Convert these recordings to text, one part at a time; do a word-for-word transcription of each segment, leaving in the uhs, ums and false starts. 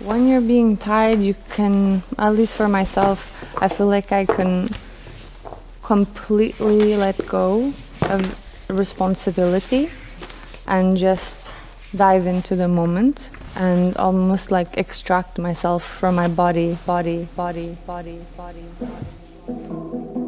When you're being tied, you can, at least for myself, I feel like I can completely let go of responsibility and just dive into the moment and almost like extract myself from my body, body, body, body, body, body.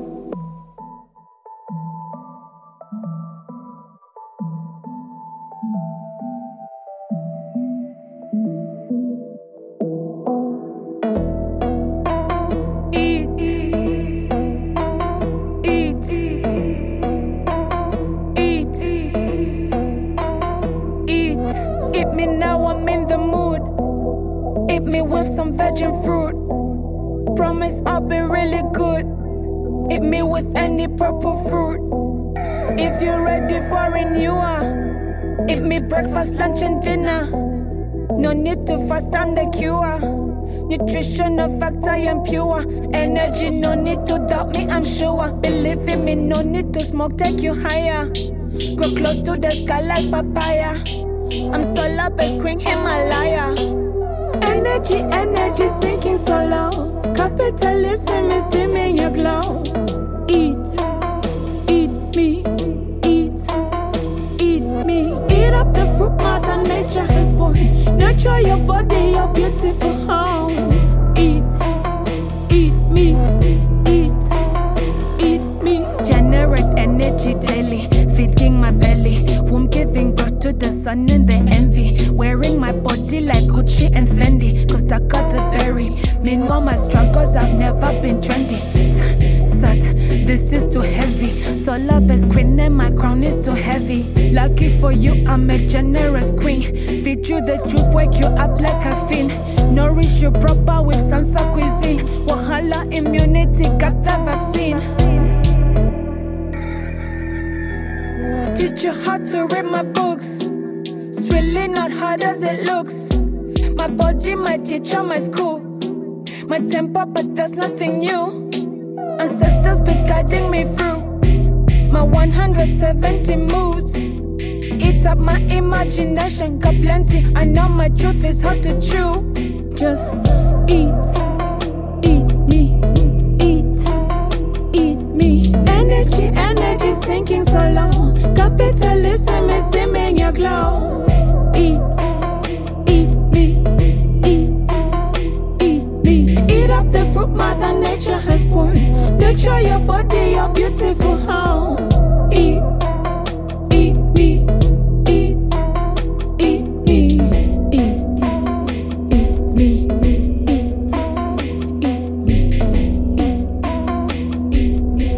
With some virgin fruit, promise I'll be really good. Eat me with any purple fruit. If you're ready for renewal, eat me breakfast, lunch and dinner. No need to fast, I'm the cure. Nutrition of fact, I am pure. Energy, no need to doubt me, I'm sure. Believe in me, no need to smoke, take you higher. Grow close to the sky like papaya. I'm solar best queen Himalaya. Energy, energy sinking so low. Capitalism is dimming your glow. Eat, eat me, eat, eat me. Eat up the fruit mother nature has born. Nurture your body, your beautiful home. Eat, eat me, eat, eat me. Generate energy daily, feeding my belly. Womb giving birth to the sun and the envy. Wearing my body like Gucci and Fendi, cause I got the berry. Meanwhile my struggles have never been trendy. Sat, this is too heavy. Solar best queen and my crown is too heavy. Lucky for you, I'm a generous queen. Feed you the truth, wake you up like caffeine. Nourish you proper with Sansa cuisine. Wahala immunity, got the vaccine. Teach you how to read my books. It's really not hard as it looks. My body, my teacher, my school. My temper, but there's nothing new. Ancestors be guiding me through my one hundred seventy moods. Eat up my imagination, got plenty. I know my truth is hard to chew. Just eat, eat me, eat, eat me. Energy, energy sinking so low. Capitalism is dimming your glow. Eat, eat me, eat, eat me. Eat up the fruit mother nature has born. Nurture your body, your beautiful home. Eat, eat me, eat, eat me, eat, eat me, eat, eat me, eat, eat me.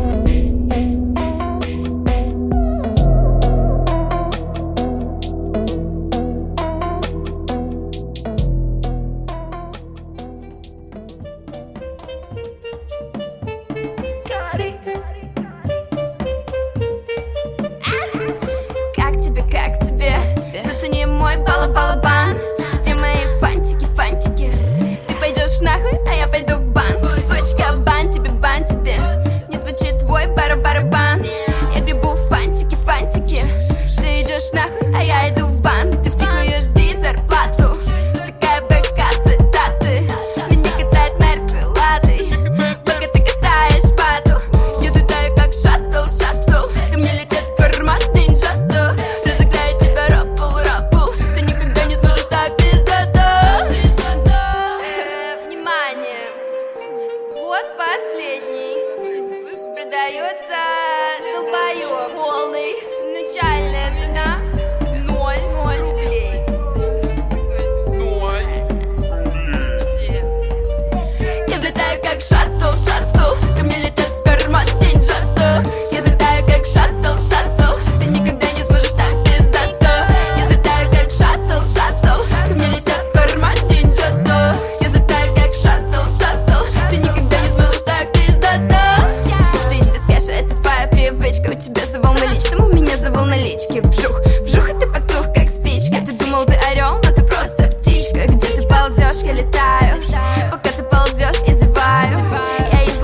Как тебе, как тебе? Зацени мой бала-балабан. Где мои фантики, фантики? Ты пойдешь нахуй, а я пойду в бан. Сучка, бан тебе, бан тебе. Не звучит твой бар-барабан. Я гребу фантики, фантики. Ты идешь нахуй, а я иду в бан. Ты втихую жди зарплату. Такая БК цитаты. Меня катает мэр с крылатой. Пока ты катаешь пату. Я летаю как шаттл, шаттл. Ко мне летят форматный джаттл. Разыграю тебя рафл, рафл. Ты никогда не сможешь так пиздато. Внимание! Год последний. Продается долбоёб полный. Начальная цена ноль ноль рублей. Я взлетаю как шаттл, шаттл. Ко мне летят форматный джаттл. Я взлетаю как шаттл, шаттл. Ты никогда не сможешь так пиздато. Я взлетаю как шаттл, шаттл. Ко мне летят форматный джаттл. Я взлетаю как шаттл, шаттл. Ты никогда не сможешь так пиздато. Жить без кэша — это твоя привычка. У тебя завал наличным, у меня завал налички. Вжух, вжух, и ты потух как спичка. Ты думал, ты орел, но ты просто птичка. Где ты ползешь, я летаю. Пока ты ползешь, я зеваю. Я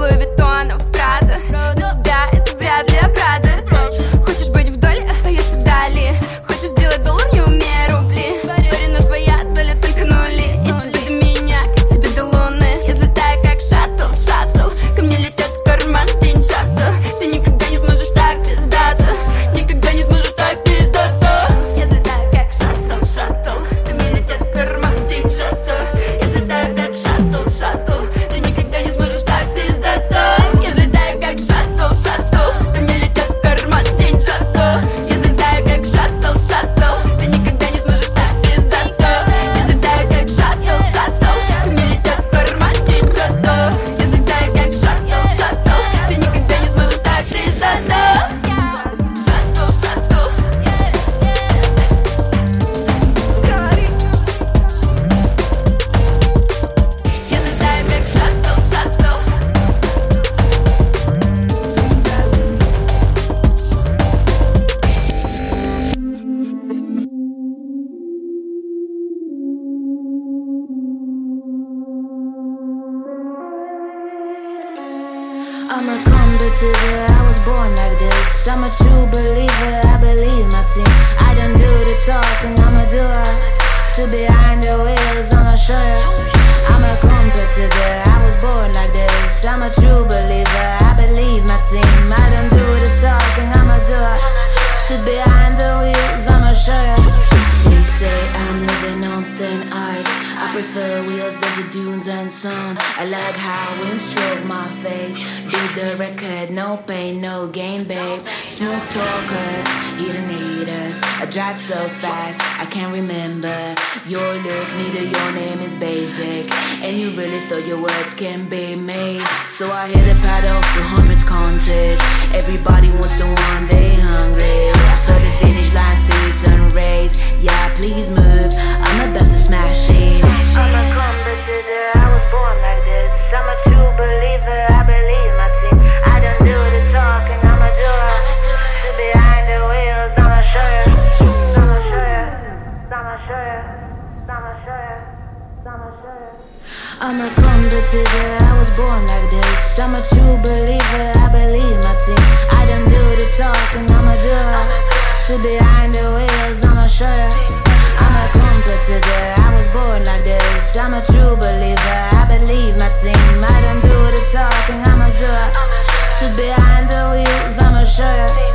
I'm a competitor, I was born like this. I'm a true believer, I believe my team. I don't do the talking, I'm a doer. Sit behind the wheels, I'm a show you. I'm a competitor, I was born like this. I'm a true believer, I believe my team. I don't do the talking, I'm a doer. Sit behind the wheels, I'm a show you. They say I'm living on thin ice. I prefer wheels, desert dunes and sun. I like how wind stroke my face. Beat the record, no pain, no gain, babe. Smooth talkers, eating haters. I drive so fast, I can't remember your look, neither your name is basic. And you really thought your words can be made. So I hit the paddle with hundreds counted. Everybody wants the one, they hungry. I saw the finish line through sun rays. Yeah, please move, I'm about to smash it. I'm a competitor, I was born like this. I'm a true believer, I believe my team. I don't do the talking, I'm a doer. Sit behind the wheels, I'm a show you. I'm a show you, I'm a show you, I'm a show you, I'm a show you. I'm a competitor, I was born like this. I'm a true believer, I believe my team. I don't do the talking, I'm a doer. Sit behind the wheels, I'm a show you. I'm a competitor, I was born like this. I'm a true believer, I believe my team. I don't do the talking, I'm a doer. Sit behind the wheels, I'm a show you.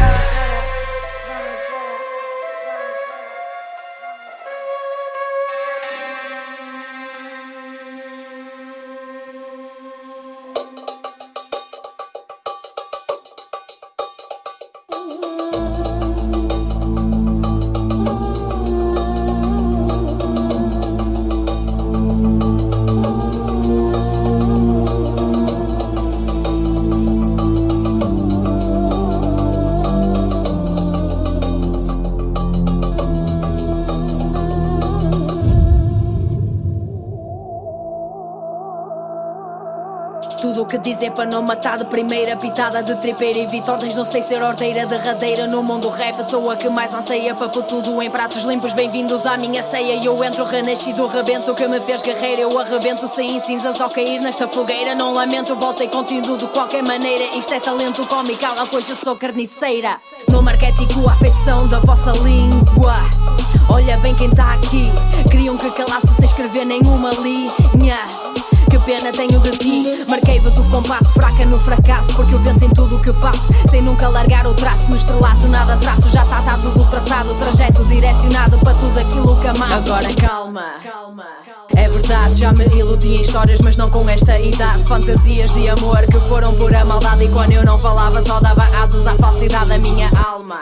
Tudo o que dizem para não matar de primeira. Pitada de tripeira e vitórias, não sei ser ordeira derradeira. No mundo rap sou a que mais anseia. Papo tudo em pratos limpos, bem-vindos à minha ceia. Eu entro renascido, rebento o que me fez guerreira. Eu arrebento sem cinzas ao cair nesta fogueira. Não lamento, voltei conteúdo de qualquer maneira. Isto é talento, come cala, pois eu sou carniceira. No marquético, a afeição da vossa língua. Olha bem quem tá aqui. Queriam que calasse sem escrever nenhuma linha. Que pena tenho de ti. Marquei-vos o compasso, fraca no fracasso, porque eu penso em tudo o que faço, sem nunca largar o traço. No estrelato nada traço, já está, tá tudo traçado. Trajeto direcionado para tudo aquilo que amasso. Agora calma, calma. É verdade, já me iludi em histórias, mas não com esta idade. Fantasias de amor que foram pura maldade. E quando eu não falava só dava asos à falsidade da minha alma.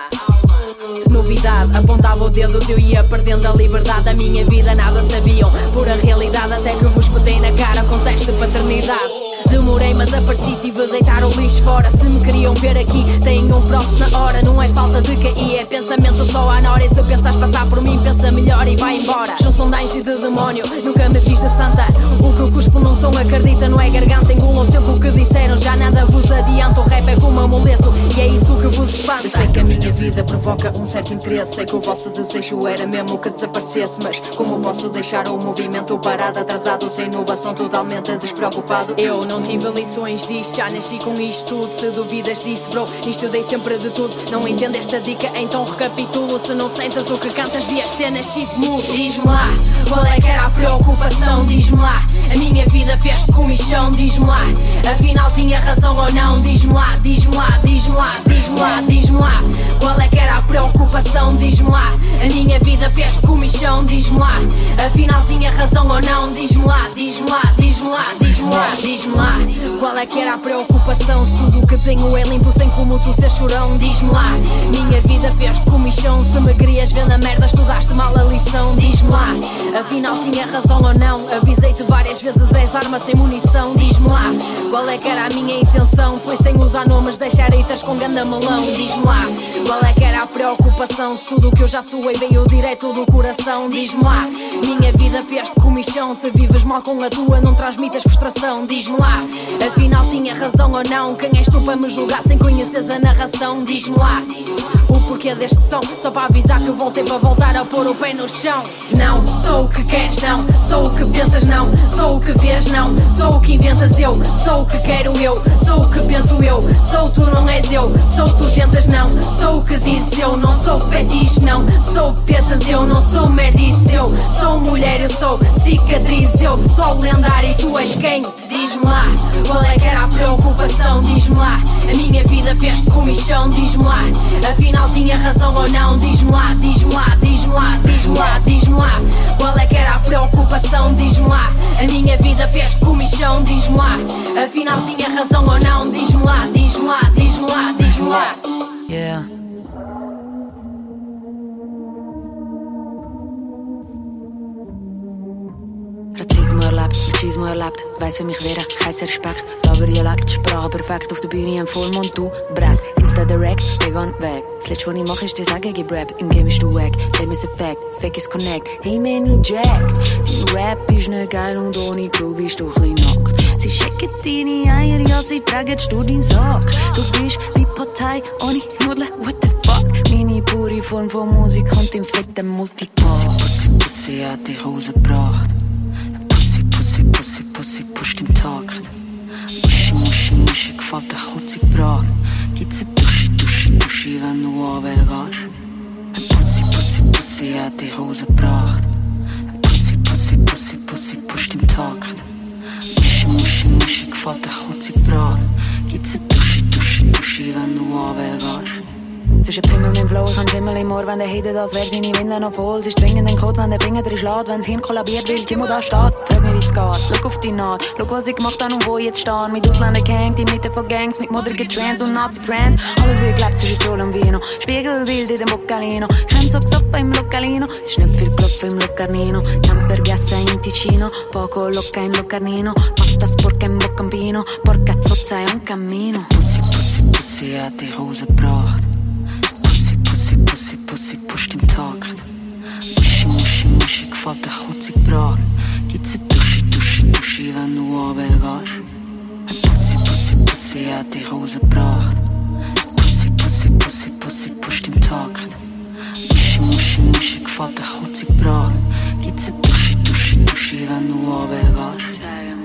Novidade, apontava o dedo, eu ia perdendo a liberdade. Da minha vida nada sabiam, pura realidade. Até que vos petei na cara com teste de paternidade. Demorei mas apareci, tive de deitar o lixo fora. Se me queriam ver aqui, têm um props na hora. Não é falta de cair, é pensamento só à nora. E se pensares passar por mim, pensa melhor e vai embora. Junção de anjo e de demónio, nunca me fiz de santa. O que eu cuspo não são, acredita, não é garganta. Engulam sempre o que disseram, já nada vos adianta. O rap é como um amuleto e é isso que vos espanta. Eu sei que a minha vida provoca um certo interesse. Sei que o vosso desejo era mesmo que desaparecesse. Mas como posso deixar o movimento parado, atrasado, sem inovação, totalmente despreocupado? Eu não tive lições disto, já nasci com isto tudo. Se duvidas disso, bro, isto dei sempre de tudo. Não entendo esta dica, então recapitulo. Se não sentas o que cantas, devias ter nascido mudo. Diz-me lá, qual é que era a preocupação? Diz-me lá, a minha vida fez-te comichão. Diz-me lá, afinal tinha razão ou não? Diz-me lá, diz-me lá, diz-me lá, diz-me lá, diz-me lá, qual é que era a preocupação? Diz-me lá, a minha vida fez-te comichão. Diz-me lá, afinal tinha razão ou não? Diz-me lá, diz-me lá, diz-me lá, diz-me lá, diz-me lá, qual é que era a preocupação? Se tudo o que tenho é limpo, sem como tu ser chorão. Diz-me lá, minha vida fez-te comichão. Se me querias ver na merda, estudaste mal a lição. Diz-me lá, afinal tinha razão ou não? Avisei-te várias vezes, és arma sem munição. Diz-me lá, qual é que era a minha intenção? Foi sem usar nomes, deixar haters com ganda melão. Diz-me lá, qual é que era a preocupação? Se tudo o que eu já suei veio direto do coração. Diz-me lá, minha vida fez-te comichão. Se vives mal com a tua, não transmitas frustração. Diz-me lá, afinal afinal tinha razão ou não? Quem és tu para me julgar sem conheceres a narração? Diz-me lá o porquê deste som, só para avisar que voltei para voltar a pôr o pé no chão. Não sou o que queres, não sou o que pensas, não sou o que vês, não sou o que inventas, eu sou o que quero, eu sou o que penso, eu sou tu, não és eu sou tu, tentas, não sou o que dizes, eu não sou fetiche, não sou petas, eu não sou merdice, eu sou mulher, eu sou cicatriz, eu sou lendário e tu és quem? Diz-me lá, qual é que era a preocupação? Diz-me lá, a minha vida fez-te comichão. Diz-me lá, afinal tinha razão ou não? Diz-me lá, diz-me lá, diz-me lá, diz-me lá, diz-me lá, qual é que era a preocupação? Diz-me lá, a minha vida fez-te comichão. Diz-me lá, afinal tinha razão ou não? Diz-me lá, diz-me lá, diz-me lá, diz-me lá. Yeah. Rassismus erlebt, Machismo erlebt, weiss für mich wer, heißer Respekt, Laberdialekt, Sprache perfekt, auf der Bühne im Vollmond, du Brett, Insta direct, ich geh weg. Das letzte, was ich mache, ist dir sagen, gib Rap, im Game bist du weg, Leben ist Effekt, Fake ist Connect, hey man, ich Jack, dein Rap ist nicht geil und ohne Crew bist du klein nackt. Sie schicken deine Eier, ja, sie tragen du deinen Sack. Du bist wie Partei ohne Nudeln, what the fuck? Meine pure Form von Musik kommt im fetten Multipack. Pussy, Pussy, Pussy hat dich rausgebracht. Pussy, Pussy, Pussy, Pussy, pusht im Takt. Muschi, Muschi, Muschi, gefällt eine kurze Frage. Gibt's eine Dusche, Dusche, Dusche, wenn du runtergehst? Pussy, Pussy, Pussy hat dich rausgebracht. Pussy, Pussy, Pussy, Pussy, pusht im Takt. Muschi, Muschi, Muschi, gefällt eine kurze Frage. Gibt's eine Dusche, Dusche, Dusche, wenn du runtergehst? Zwischen Pimmel und dem Flow, ich kann Schimmel im Ohr, wenn der Hidet, als wär seine Winde noch voll. Sie ist zwingend den Code, wenn der Finger drin schlägt, wenn das Hirn kollabiert, weil Timo da steht. Frag mich, wie's geht, schau auf die Naht, schau, was ich gemacht habe und wo ich jetzt stehe. Mit Ausländern gehängt, in Mitte von Gangs, mit modrigen Trends und Nazi-Friends. Alles wird gelebt zwischen Sol und Vino, Spiegelbild in dem Boccalino. Schön so gesoffen im Localino, es ist nicht viel gelaufen im Locarnino. Temper Gäste in Ticino, poco Loca in Locarnino. Pasta sporca in Boccambino, porca zozza e un cammino. Pussy, Pussy, Pussy hat dich rausgebracht. Pussy, Pussy, Pussy, pusht im Takt. Muschi, Muschi, Muschi, gefällt eine kurze Frage. Gibt's eine Dusche, Dusche, Dusche, wenn du runtergehst? Pussy, Pussy, Pussy hat dich rausgebracht. Pussy, Pussy, Pussy, Pussy, pusht im Takt. Muschi, Muschi, Muschi, gefällt eine kurze Frage. Gibt's eine Dusche, Dusche, Dusche, wenn du runtergehst?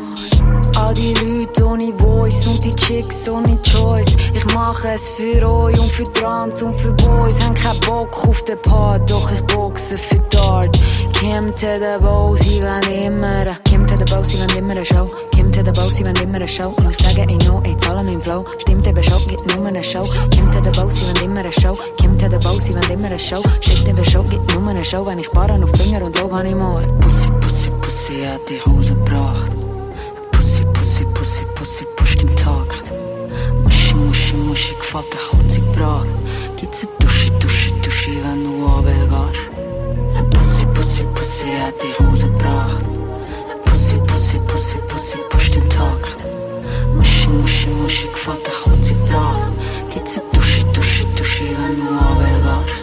All die Leute ohne Voice und die Chicks ohne Choice. Ich mache es für euch und für Trans und für Boys. Haben keinen Bock auf den Part, doch ich boxe für Dart. Kim to the Bow, sie wollen immer. Kim to the Bow, sie wollen immer eine Show. Kim to the Bow, sie wollen immer eine Show. Und ich sage, ey no, ey, zahle meinen Flow. Stimmt eben schon, gibt nur eine Show. Kim to the Bow, sie wollen immer eine Show. Kim to the Bow, sie wollen immer eine Show. Stimmt eben schon, gibt nur eine Show. Wenn ich barren auf Finger und Lob hab ich more. Pussy, Pussy, Pussy hat dich rausgebracht. Pussy, Pussy, Pussy, Pussy, pusht im Takt. Muschi, Muschi, Muschi, gefällt eine kurze Frage. Gibt's eine Dusche, Dusche, Dusche, wenn du runtergehst? Pussy, Pussy, Pussy hat dich rausgebracht. Pussy, Pussy, Pussy, Pussy, pusht im Takt. Muschi, Muschi, Muschi, gefällt eine kurze Frage. Gibt's eine Dusche, Dusche, Dusche, wenn du runtergehst?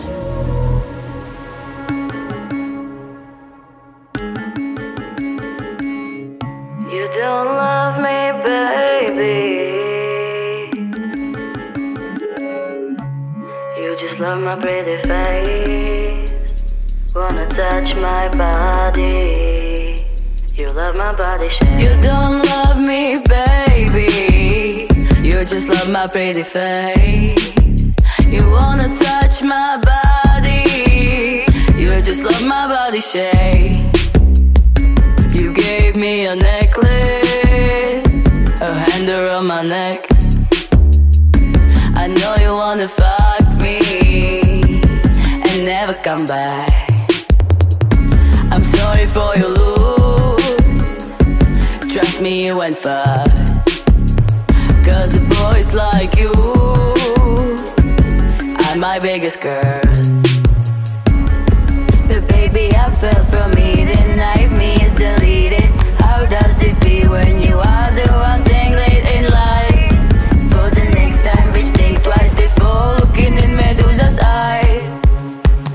You don't love me, baby. You just love my pretty face. Wanna touch my body. You love my body shape. You don't love me, baby. You just love my pretty face. You wanna touch my body. You just love my body shape. You gave me a necklace, a hand around my neck. I know you wanna fuck me and never come back. I'm sorry for your lose. Trust me, you went fast. Cause a boys like you are my biggest curse. But baby, I fell from eating. Night me is deleted. How does it feel when you are the one thing late in life? For the next time, bitch, think twice before looking in Medusa's eyes.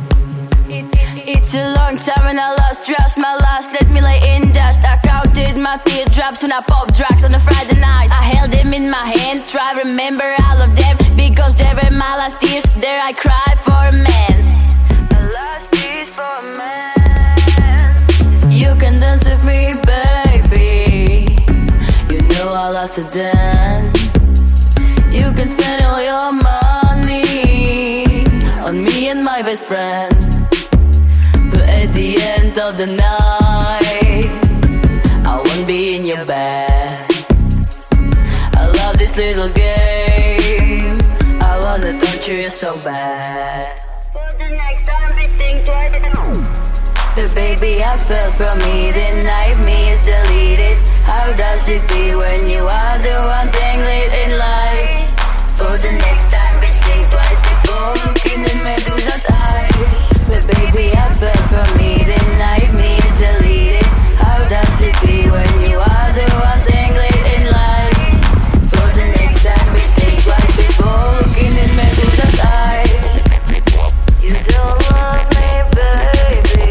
It, it, it's a long time and I lost trust. My last let me lay in dust. I counted my my teardrops when I pop drugs on a Friday night. I held them in my hand, try remember all of them, because they were my last tears. There I cry for a man. My last tears for a man. You can dance with me, baby. You know I love to dance. You can spend all your money on me and my best friend, but at the end of the night I won't be in your bed. I love this little game, I wanna torture you so bad. For the next time we think twice. The baby I felt from eating night me is deleted. How does it feel when you are the one thing late in life? For the next time bitch think twice before looking in Medusa's eyes. But baby I felt from eating night me is deleted. How does it feel when you are the one thing late in life? For the next time bitch think twice before looking in Medusa's eyes. You don't love me, baby.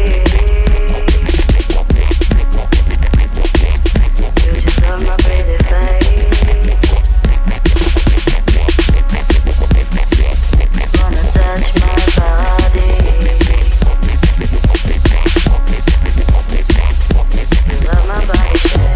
You just love my pretty face. Wanna touch my body. You love my body shape.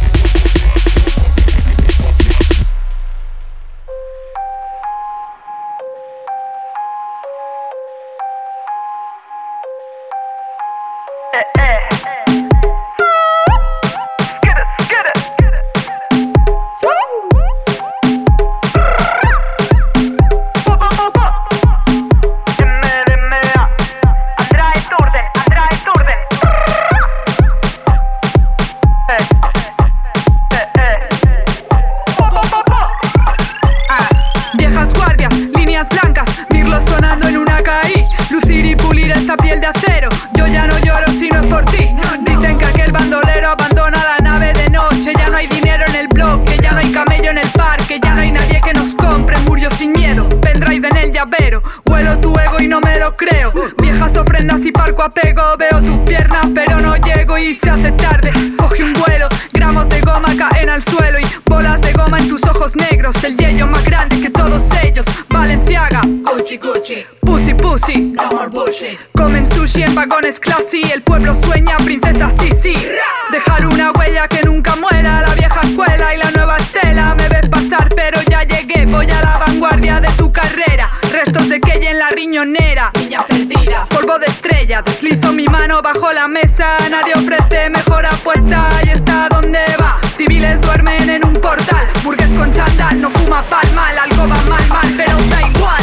Viejas guardias, líneas blancas, mirlos sonando en una K I. Lucir y pulir esta piel de acero. Yo ya no lloro si no es por ti. Dicen que aquel bandolero abandona la nave de noche. Ya no hay dinero en el bloque, ya no hay camello en el parque, ya no hay nadie que nos compre. Murió sin miedo, pendrive en el llavero. Huelo tu ego y no me lo creo. Viejas ofrendas y parco apego. Veo tus piernas pero no llego y se hace tarde. Coge un vuelo, gramos de goma caen al suelo y bolas de goma en tus ojos negros. El yello más grande que todos ellos. Valenciaga, Gucci, Gucci, pussy pussy, no more bullshit. comen sushi en vagones classy. El pueblo sueña princesa Sisi. Dejar una huella que nunca muera. La vieja escuela y la nueva estela. Me ves pasar pero ya llegué. Voy a la vanguardia de tu carrera. Restos de Keye en la riñonera. Niña perdida, Polvo de estrella, deslizo mi mano bajo la mesa. Nadie ofrece mejor apuesta. Ahí está donde va. Civiles duermen en un portal. Burgués con chándal, no fuma palmal. Algo va mal, mal, pero da igual.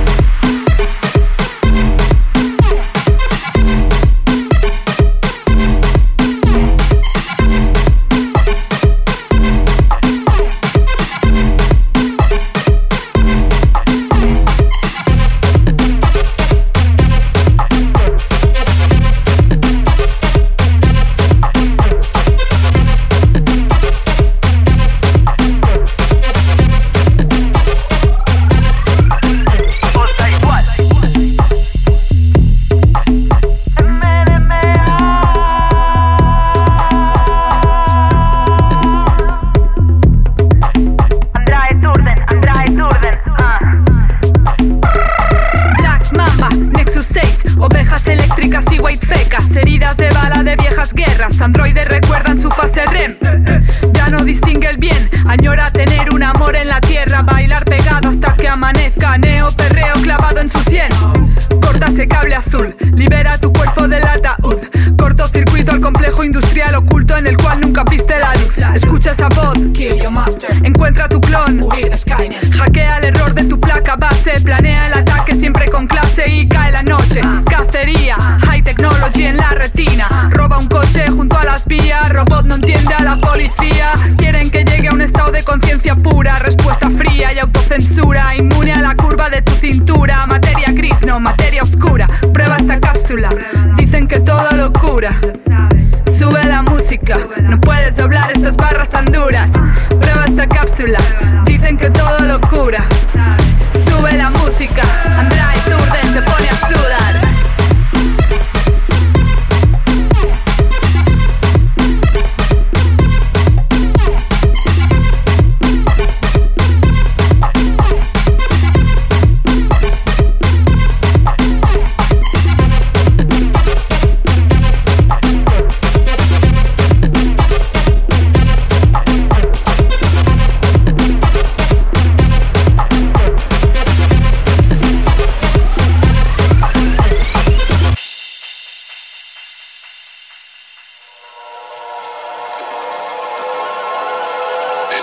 Androides recuerdan su fase R E M. Ya no distingue el bien, añora tener un amor en la tierra. Bailar pegado hasta que amanezca. Neo perreo clavado en su sien. Corta ese cable azul, libera tu cuerpo del ataúd. Cortocircuito al complejo industrial oculto en el cual nunca viste la luz. Escucha esa voz, kill your master, encuentra tu clon, huir de Skynet. hackea el error de tu placa base. Planea el ataque siempre con clase y cae la noche. Cacería, high technology en la retina. Roba un coche junto a las vías. Robot no entiende a la policía. Quieren que llegue a un estado de conciencia pura. Respuesta fría y autocensura. Inmune a la curva de tu cintura. Materia gris, no materia oscura. Prueba esta cápsula, dicen que todo lo cura. Sube la música, no puedes doblar estas barras tan duras. Prueba esta cápsula, dicen que todo lo cura. Sube la música, Andrade Turden te pone.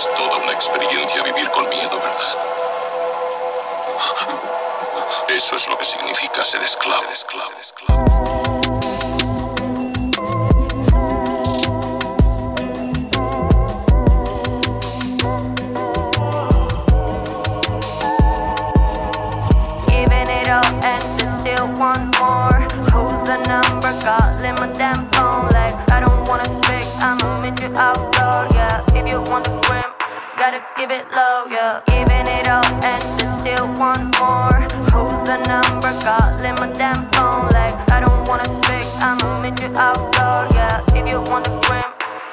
Es toda una experiencia vivir con miedo, ¿verdad? Eso es lo que significa ser esclavo. Ser esclavo, esclavo. Want more? Who's the number? Calling my damn phone like I don't wanna speak. I'ma meet you outdoor, yeah. If you want the grim, gotta give it low, yeah. Giving it all and still want more. Who's the number? Calling my damn phone like I don't wanna speak. I'ma meet you outdoor, yeah. If you want the grim.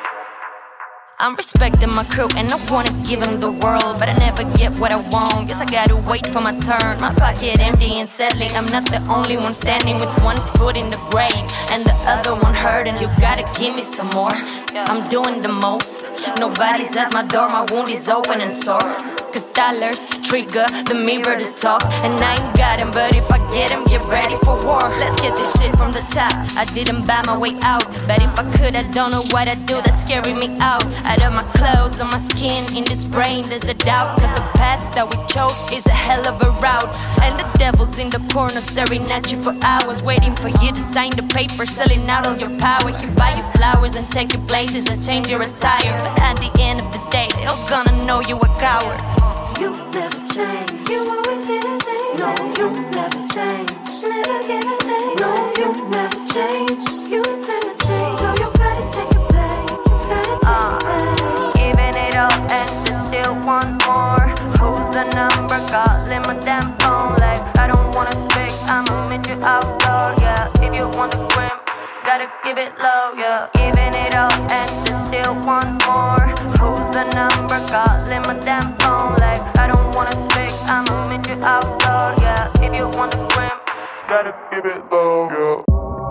I'm respecting my crew and I wanna give them the world, but I never get what I want. Guess I gotta wait for my turn. My pocket empty and settling. I'm not the only one standing with one foot in the grave and the other one hurting. You gotta give me some more. I'm doing the most. Nobody's at my door. My wound is open and sore. Cause dollars trigger the mirror to talk. And I ain't got him, but if I get him, get ready for war. Let's get this shit from the top. I didn't buy my way out, but if I could, I don't know what I'd do. That's scaring me out. Out of my clothes, on my skin, in this brain, there's a doubt. Cause the path that we chose is a hell of a route. And the devil's in the corner staring at you for hours, waiting for you to sign the paper, selling out all your power. He buy you flowers and take your places and change your attire. But at the end of the day, they're gonna know you a coward. You never change. You always be the same. No, you never change. Never give a thing. No, you never change. You never change. So you gotta take a play. You gotta take uh, a play. Giving it all and still want more. Who's the number? Calling my damn phone like I don't wanna speak. I'ma meet you outdoor, yeah. If you want the grim, gotta give it low, yeah. Giving it all and still want more. Who's the number? Calling my damn phone like I don't wanna speak. I'ma meet you outdoor, yeah. If you want the grim, gotta give it low, yeah.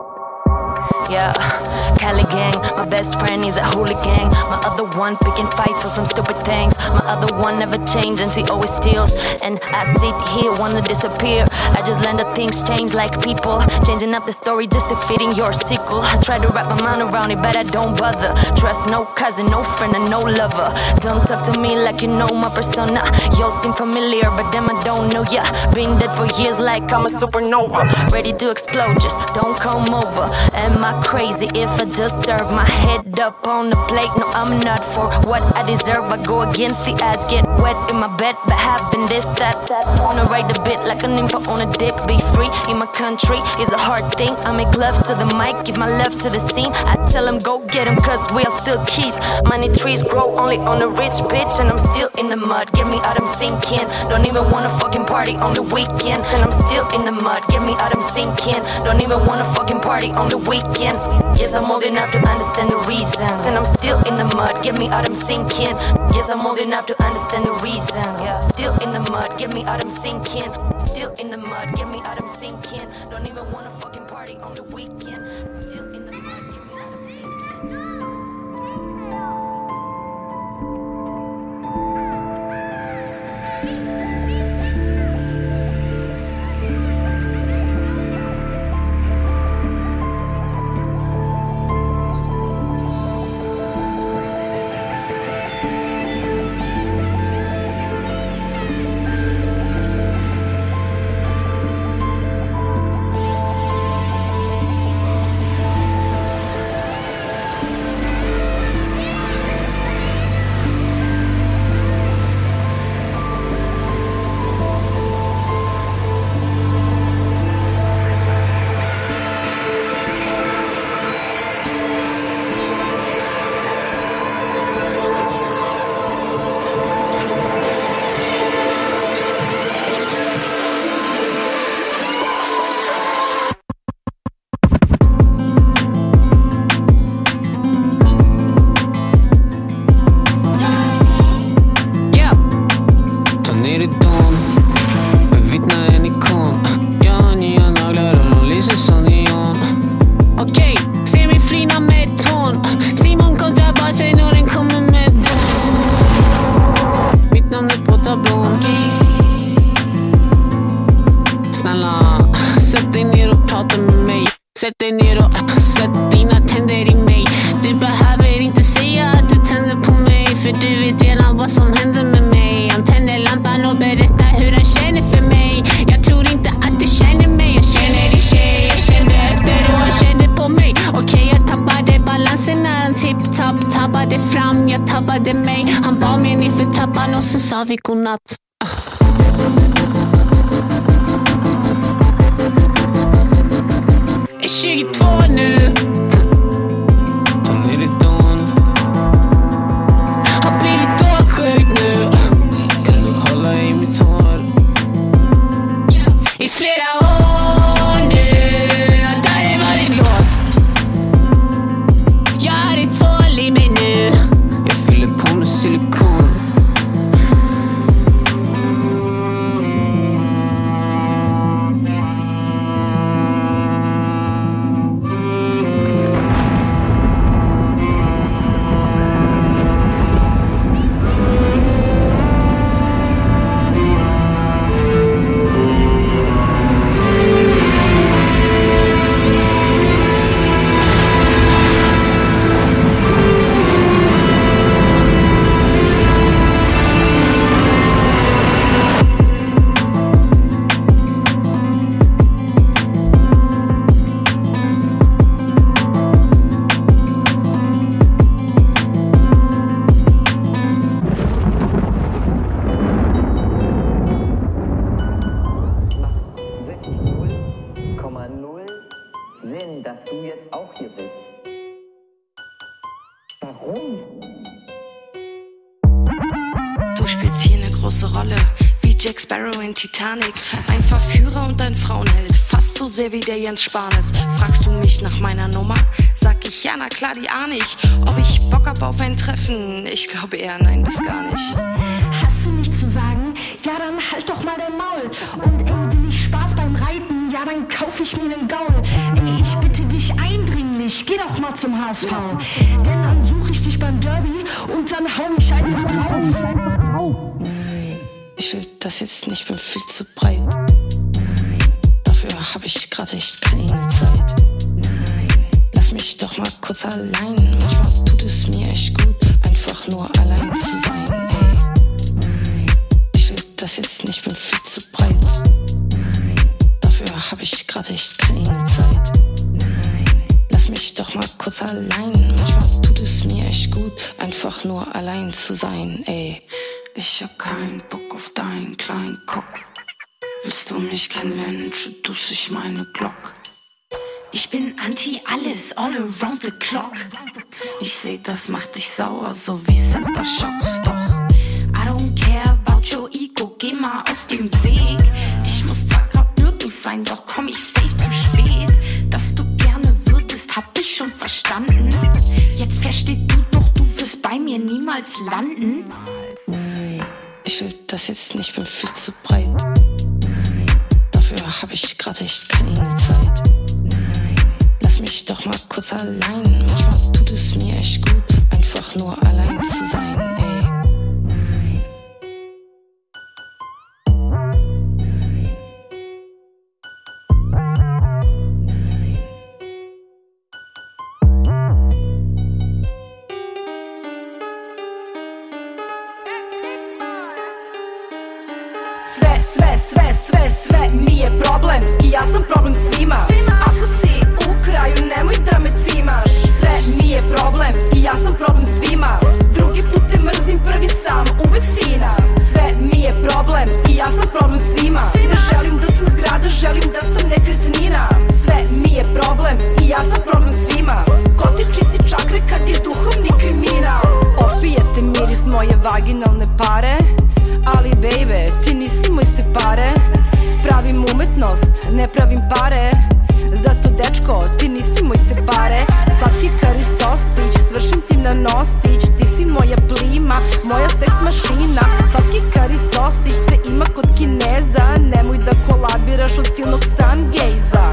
Yeah, Cali gang, my best friend is a hooligan. My other one picking fights for some stupid things. My other one never changes, he always steals. And I sit here, wanna disappear. I just learned that things change like people, changing up the story just to fit in your sequel. I try to wrap my mind around it, but I don't bother. Trust no cousin, no friend, and no lover. Don't talk to me like you know my persona. Y'all seem familiar, but them I don't know ya. Been dead for years like I'm a supernova, ready to explode, just don't come over. Am I crazy if I deserve my head up on the plate? No, I'm not for what I deserve. I go against the odds, get wet in my bed, but having this, that, that. Wanna ride a bit like an info on a dick. Be free in my country is a hard thing. I make love to the mic, give my love to the scene. I tell them go get them cause we are still kids. Money trees grow only on a rich bitch, and I'm still in the mud. Get me out, I'm sinking. Don't even wanna fucking party on the weekend, and I'm still in the mud. Get me out, I'm sinking. Don't even wanna fucking party on the weekend. Yes, I'm old enough to understand the reason. Then I'm still in the mud, get me out, I'm sinking. Yes, I'm old enough to understand the reason. Yeah, still in the mud, get me out, I'm sinking. Still in the mud, get me out, I'm sinking. Don't even wanna fucking party on the weekend. Still in the mud, get me out, I'm sinking. pappa det är mig. Han bad mig ner för trappan och så sa vi godnatt. Är tjugotvå nu. Har blivit åksjuk nu. Kan du hålla i mitt hår? I flera år nu. Där är varit låst. Jag har ett hål i mig nu. Jag fyller på med silikon. Titanic, ein Verführer und ein Frauenheld, fast so sehr wie der Jens Spahn ist. Fragst du mich nach meiner Nummer? Sag ich, ja, na klar, die ahne ich. Ob ich Bock hab auf ein Treffen? Ich glaube eher, nein, das gar nicht. Hast du nichts zu sagen? Ja, dann halt doch mal dein Maul. Und ey, will ich Spaß beim Reiten? Ja, dann kauf ich mir einen Gaul. Ey, ich bitte dich eindringlich, geh doch mal zum H S V. Denn dann suche ich dich beim Derby und dann hau ich einfach drauf. Ich will das jetzt nicht, bin viel zu breit. Dafür hab ich gerade echt keine Zeit. Lass mich doch mal kurz allein. Manchmal tut es mir echt gut, einfach nur allein zu sein. Ey. Ich will das jetzt nicht, bin viel zu breit. Dafür hab ich gerade echt keine Zeit. Lass mich doch mal kurz allein. Manchmal tut es mir echt gut, einfach nur allein zu sein. Ey. Ich hab keinen Bock auf deinen kleinen Cock. Willst du mich kennenlernen, introduce ich meine Glock. Ich bin anti alles, all around the clock. Ich seh, das macht dich sauer, so wie Center Shocks. Doch, I don't care about your ego, geh mal aus dem Weg. Ich muss zwar grad nirgends sein, doch komm ich safe zu spät. Dass du gerne würdest, hab ich schon verstanden. Jetzt verstehst du doch, du wirst bei mir niemals landen. Ich will das jetzt nicht, bin viel zu breit. Dafür hab ich gerade echt keine Zeit. Lass mich doch mal kurz allein. Manchmal tut es mir echt gut, einfach nur allein zu sein, ey. Sve, sve, sve, sve mi je problem i ja sam problem svima. Ako si u kraju, nemoj da me cimaš. Sve mi je problem i ja sam problem svima. Drugi put te mrzim, prvi sam, uvek fina. Sve mi je problem i ja sam problem svima. Ne želim da sam zgrada, želim da sam nekretnina. Sve mi je problem i ja sam problem svima. Ko ti čisti čakre kad je duhovni kriminal? Opijete miris moje vaginalne pare. Ali baby, ti nisi moj separe. Pravim umetnost, ne pravim pare. Zato dečko, ti nisi moj separe. Slatki kari sosić, svršim ti na nosić. Ti si moja plima, moja seks mašina. Slatki kari sosić, sve ima kod Kineza. Nemoj da kolabiraš od silnog sungejza.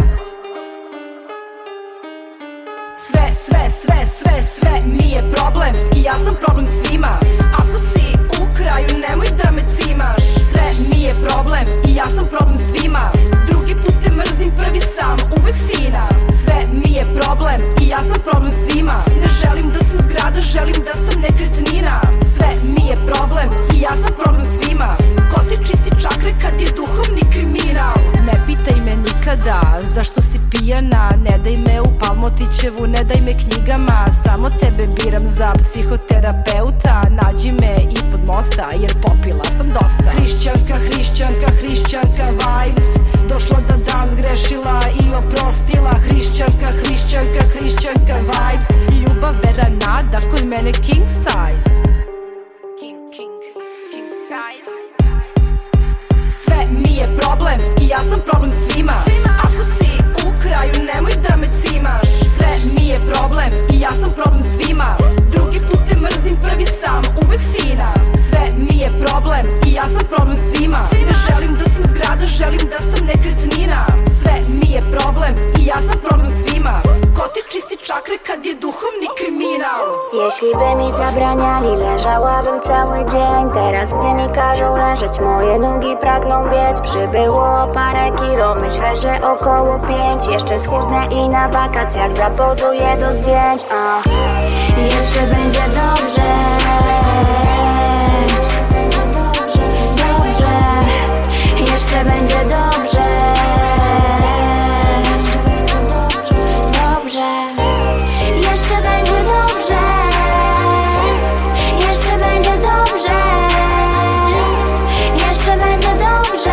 Sve, sve, sve, sve, sve mi je problem i ja sam problem svima. Ako si u kraju, nemoj da me cimaš. Sve mi je problem i ja sam problem svima. Drugi put te mrzim, prvi sam, uvek fina. Sve mi je problem i ja sam problem svima. Ne želim da sam zgrada, želim da sam nekretnina. Sve mi je problem i ja sam problem svima. Ko ti čisti čakre kad je duhovni kriminal? Ne pitaj me nikada zašto si pijana. Ne daj me u Palmotićevu, ne daj me knjigama. Samo tebe biram. Biram za psihoterapeuta, nađi me ispod mosta jer popila sam dosta. Hrišćanka, hrišćanka, hrišćanka vibes, došla da dam, zgrešila i oprostila. Hrišćanka, hrišćanka, hrišćanka vibes, ljubav, vera, nada, kod mene king size. King, king, king size. Sve mi je problem i ja sam problem svima. Ako si u kraju nemoj da me cimaš. Sve mi je problem i ja sam problem svima. Drugi put te mrzim, prvi sam uvek fina. Sve mi je problem i ja sam problem svima. Ne želim da sam zgrada, želim da sam nekretnina. Sve mi je problem i ja sam problem svima. Ko ti čisti čakre kad je duhovni kriminal? Jeśli by mi zabraniali, leżałabym cały dzień. Teraz gdy mi każą leżeć, moje nogi pragną biec. Przybyło parę kilo, myślę, że około pięć. Jeszcze schudnę i na wakacjach zapozuję do zdjęć. A jeszcze będzie dobrze. Dobrze, jeszcze będzie dobrze. Dobrze, jeszcze będzie dobrze. Jeszcze będzie dobrze. Jeszcze będzie dobrze.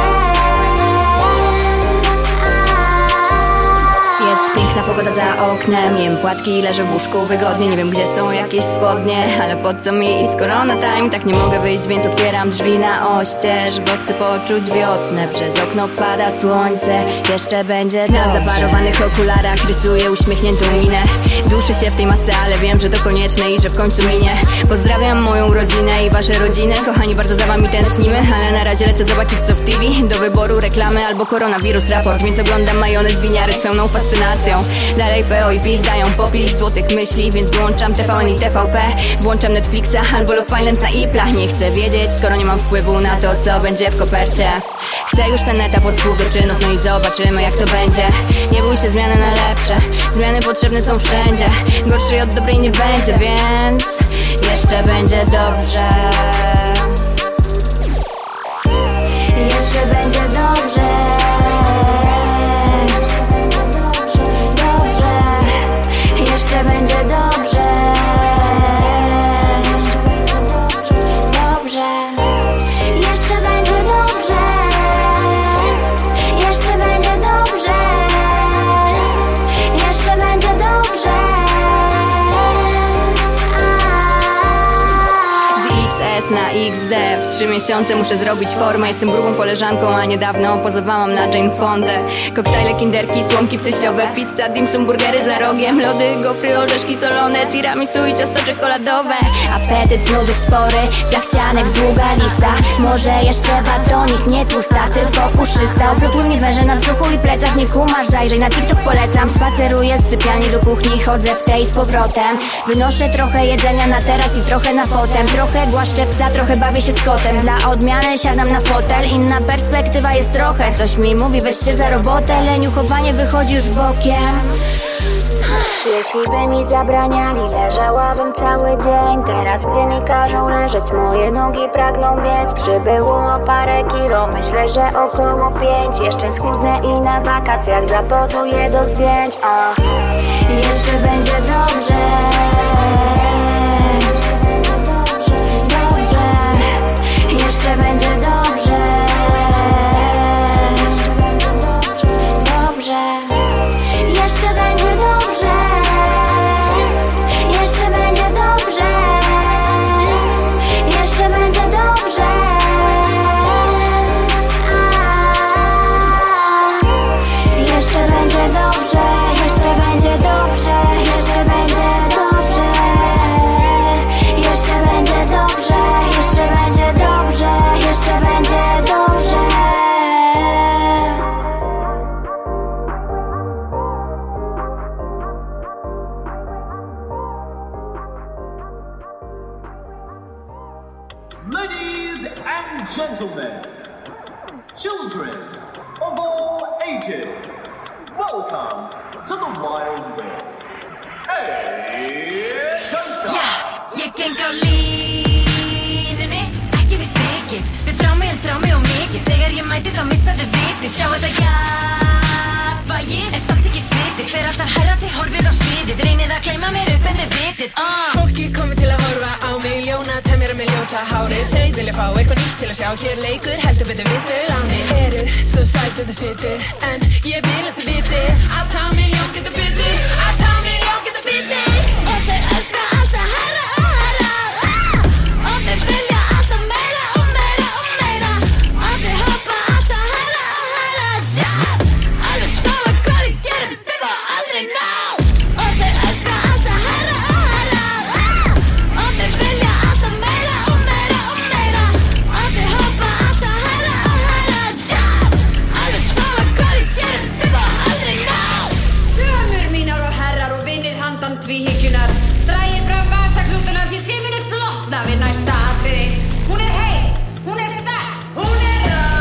Jest piękna pogoda za oknem, jem płatki, leżę w łóżku wygodnie. Nie wiem gdzie są jakieś spodnie, ale po co mi i skoro na time tak nie mogę wyjść, więc otwieram drzwi na oścież, bo chcę poczuć wiosnę. Przez okno wpada słońce, jeszcze będzie na zaparowanych okularach rysuję uśmiechniętą minę. Duszę się w tej masce, ale wiem, że to konieczne i że w końcu minie. Pozdrawiam moją rodzinę i wasze rodziny, kochani, bardzo za wami tęsknimy. Ale na razie lecę zobaczyć co w T V. Do wyboru reklamy albo koronawirus raport, więc oglądam majonez winiary z pełną fascynacją. Dalej P O i PiS dają popis złotych myśli, więc włączam T V N i T V P. Włączam Netflixa albo Love Island na Ipla. Nie chcę wiedzieć, skoro nie mam wpływu na to, co będzie w kopercie. Chcę już ten etap od słów do czynów, no i zobaczymy jak to będzie. Nie bój się, zmiany na lepsze, zmiany potrzebne są wszędzie. Gorszej od dobrej nie będzie, więc jeszcze będzie dobrze. Jeszcze będzie dobrze. Dobrze, jeszcze będzie dobrze. Dobrze, jeszcze będzie dobrze. Jeszcze będzie dobrze. Jeszcze będzie dobrze. Z X S na X D w trzy miesiące muszę zrobić formę. Jestem grubą koleżanką, a niedawno pozowałam na Jane Fondę. Koktajle, kinderki, słomki ptysiowe, pizza, dimsum, burgery za rogiem, lody, gofry, orzeszki solone, tiramisu i ciasto czekoladowe. Apetyt z nudów spory, zachcianek długa lista. Może jeszcze batonik, nie tłusta, tylko puszysta. Oplotły mnie węże na brzuchu i plecach, nie kumasz, zajrzyj na TikTok, polecam. Spaceruję z sypialni do kuchni, chodzę w tej z powrotem. Wynoszę trochę jedzenia na teraz i trochę na potem. Trochę głaszczę psa, trochę bawię się z kotem. Dla odmiany siadam na fotel, inna perspektywa jest trochę. Coś mi mówi, weź się za robotę, leniuchowanie wychodzi już bokiem. Jeśli by mi zabraniali, leżałabym cały dzień. Teraz gdy mi każą leżeć, moje nogi pragną biec. Przybyło parę kilo, myślę, że około pięć. Jeszcze schudnę i na wakacjach zapozuję do zdjęć. A jeszcze będzie dobrze. Dobrze, jeszcze będzie dobrze. Dobrze, jeszcze będzie dobrze. Jeszcze będzie dobrze. Jeszcze będzie dobrze. Jeszcze będzie dobrze. Jeszcze będzie dobrze. Jeszcze będzie dobrze. Jeszcze będzie dobrze. Jeszcze będzie dobrze. Jeszcze będzie dobrze. Ladies and gentlemen, children of all ages, welcome to the Wild West. Hey, showtime! Ég geng á línunni, ekki við strikið. Þau þrá mig en þrá mig og mikið. Þegar ég mæti þá missa þau vitið. Sjá þetta jafnvægi vægir, en samt ekki svitið. Hver alltaf herra til horfið á sviðið. Reynið að gleyma mér upp en þið vitið. uh. Fólki komið til að horfa á mig, ljóna temmir með ljósa hárið. Þau vilja fá eitthvað nýtt til að sjá. Hér leikur heldur betur við þau láni. Eruð svo sæt og þau situr, en ég vil að þið viti að tá miljón getur bytið, að tá miljón getur bytið. Og þau elska alltaf herra og herra, uh. og þau vilja alltaf meira og meira og meira, og þau hoppa alltaf herra og herra, ja. Alveg sama hvað þið gerir, þau fá aldrei nóg. Og þau elska alltaf herra og herra, uh. og þau vilja alltaf meira og meira og meira, og þau hoppa alltaf herra og herra, ja. Alveg sama hvað þið gerir, þau fá aldrei nóg. Dömur mínar og herrar og vinir handan tvíhyggjunar, dragið fram vasaklútuna því þið munið blotna við næsta atriði. Hún er heit, hún er sterk, hún er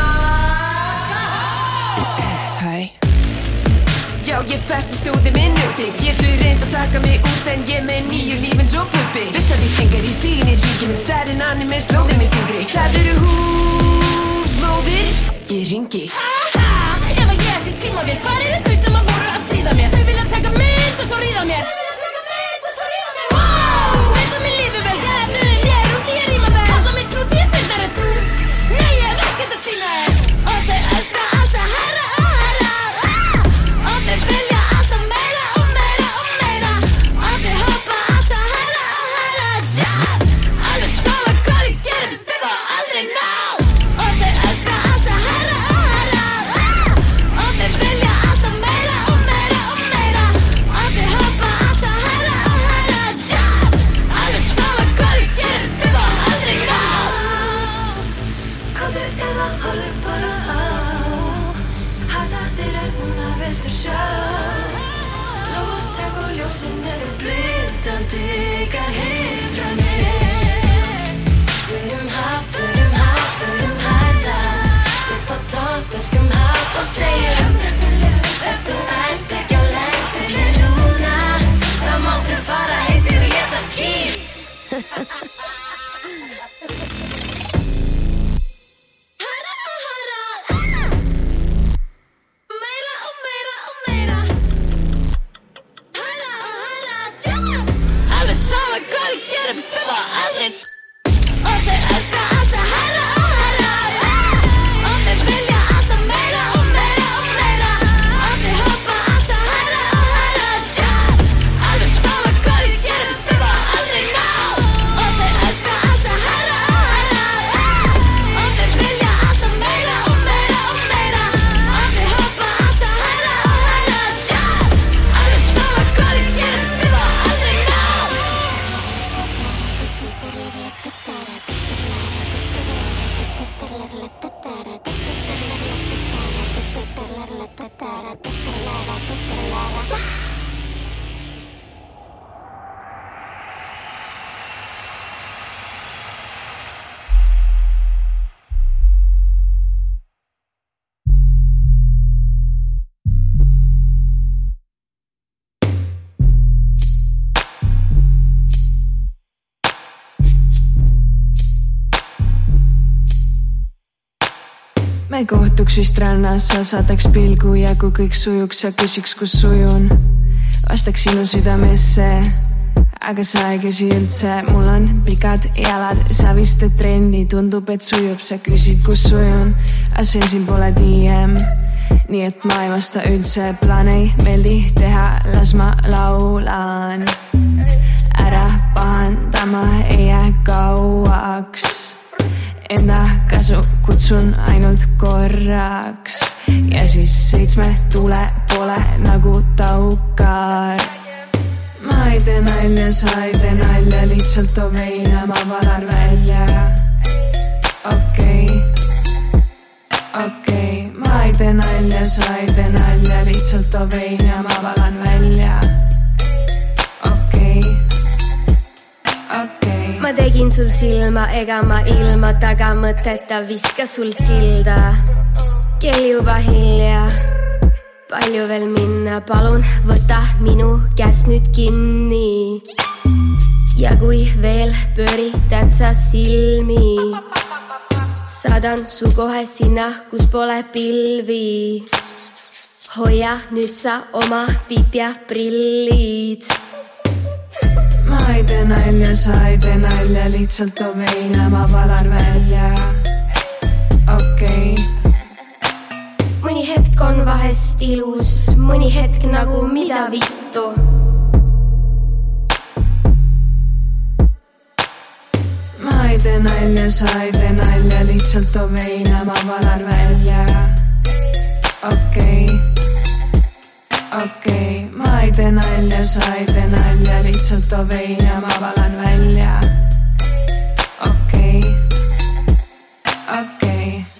rakahó. Hæ. Já, ég festist út í minn uppi. Getur reynd að taka mig út en ég með nýju lífin svo puppi. Vist að ég stingar í stígin í ríki minn, stærinn anni með slóðið mig fingri. Sæður húsmóðir, ég ringi. Haha, ef að ég eftir tíma mér, hvar eru þau sem að voru að stríða mér? Þau vilja taka mynd og svo ríða mér. Þau vilja taka mynd og svo ríða mér. Wow, veit að mér lífi vel, hvað eftir en ég er út í að ríma vel. Kalla mig trú því ég finn þær er trú. Nei, ég er ekkert að sína þér. Og þau elska alltaf herra og herra, uh. og þau vilja alltaf meira og meira og meira, og þau hoppa alltaf herra og herra, ja. Alveg sama hvað þið gerir, þau fá aldrei nóg. Og þau elska alltaf herra og herra, uh. og þau vilja alltaf meira og meira og meira, og þau hoppa alltaf herra og herra, ja. Alveg sama hvað þið gerir, þau fá aldrei nóg. Komdu eða horfðu bara á, hata þér er núna viltu sjá. Lóðtak og ljósin eru blindandi, ykkar hindranir. Förum hátt, förum hátt, förum hætta, upp á topp, öskum hátt og segjum ef þú ert ekki á lestinni núna, þá máttu fara heim þegar ég það skýt. Alveg sama hvað þið gerir, þau fá aldrei. Og þau elska alltaf herra og herra, uh. og þau vilja alltaf meira og meira og meira, og þau hoppa alltaf herra og herra, ja. Alveg sama hvað þið gerir, þau fá aldrei nóg. Og þau elska alltaf herra og herra, uh. og þau vilja alltaf meira og meira og meira, og þau hoppa alltaf herra og herra, ja. Alveg sama hvað þið gerir, þau fá aldrei nóg. Me kohtuks vist rannas, sa saadaks pilgu ja kui kõik sujuks, sa küsiks, kus sujun. Vastaks sinu südamesse, aga sa ei küsi üldse. Mul on pikad jalad, sa vist teed trenni, tundub, et sujub, sa küsid, kus sujun. Aga see siin pole D M, nii et ma ei vasta üldse. Plaan ei meeldi teha, las ma laulan. Ära pahanda, ma ei jää kauaks. Enda kasu kutsun ainult korraks ja siis seitsme tule pole nagu taukar. Ma ei tee nalja, sa ei tee nalja, lihtsalt too veina, ma valan välja. Okei, okei, ma ei tee nalja, sa ei tee nalja, lihtsalt too veina, ma valan välja. Okei, okei. Ma tegin sul silma, ega ma ilma taga mõteta viska sul silda. Kell juba hilja, palju veel minna, palun võta minu käest nüüd kinni. Ja kui veel pööritad sa silmi, saadan su kohe sinna, kus pole pilvi. hoia nyt sä oma piipia prillit. Ma ei tee nalja, sa ei tee nalja, lihtsalt too veine, ma valan välja. Okei okay. Mõni hetk on vahest ilus, mõni hetk nagu mida vittu. Ma ei tee nalja, sa ei tee nalja, lihtsalt too veine, ma valan välja. Okei okay. Okei okay. Ma ei tee nalja, sa ei tee nalja, lihtsalt too veine, ma valan välja. Okei okay. Okei okay.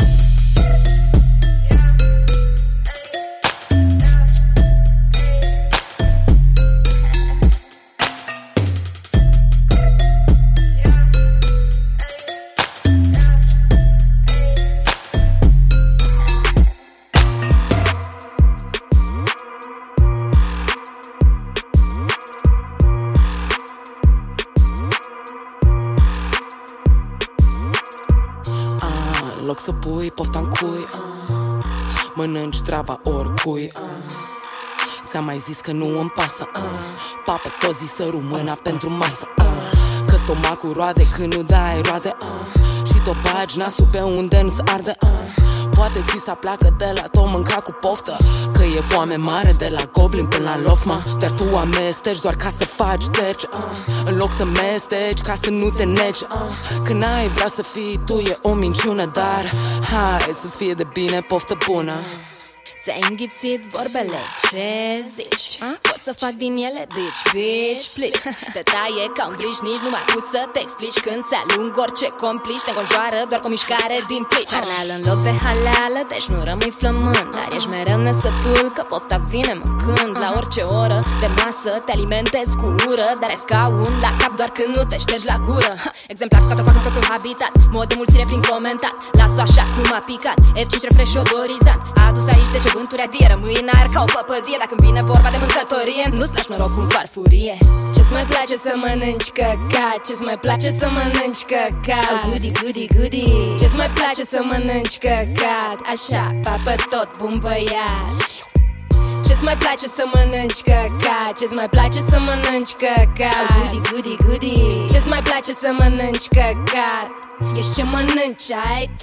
În loc să pui pofta-n cui uh. Mănânci treaba oricui uh. Ți-am mai zis că nu îmi pasă uh. Papă toți zi să rămână pentru masă uh. Că stomacul roade când nu dai roade uh. Și tot bagi nasul pe unde nu-ți arde uh. Poate ți s-a pleacă de la tot mânca cu poftă Că e foame mare de la Goblin până la Lofma Dar tu amesteci doar ca să faci deci uh. În loc să mesteci ca să nu te negi uh. Că n-ai vrea să fii tu e o minciună Dar hai să-ți fie de bine poftă bună Ți-ai înghițit vorbele, ce zici? A? Pot să fac din ele, bitch, bitch, please Te taie ca un briș, nici nu mai pus să te explici Când ți-alung orice complici, te înconjoară doar cu o mișcare din plici Harleală în loc de haleală, deci nu rămâi flămând Dar ești mereu nesătul, că pofta vine mâncând La orice oră de masă te alimentezi cu ură Dar ai scaun la cap doar când nu te ștergi la gură Exemplar scot-o fac în propriul habitat Mod de mulțire prin comentat Las-o așa cum a picat F cinci refresh odorizant Adus aici de ce vânturi adie Rămâi în aer ca o păpădie Dacă-mi vine vorba de mâncătorie Nu-ți lași noroc cu farfurie Ce-ți mai place să mănânci căcat Ce-ți mai place să mănânci căcat oh, goody, goody, goody Ce-ți mai place să mănânci căcat Așa, papă tot, bun băiat Ce-ți mai place să mănânci căcat Ce-ți mai place să mănânci căcat oh, goody, goody, goody Ce-ți mai place să mănânci căcat Ești ce mănânci, ait?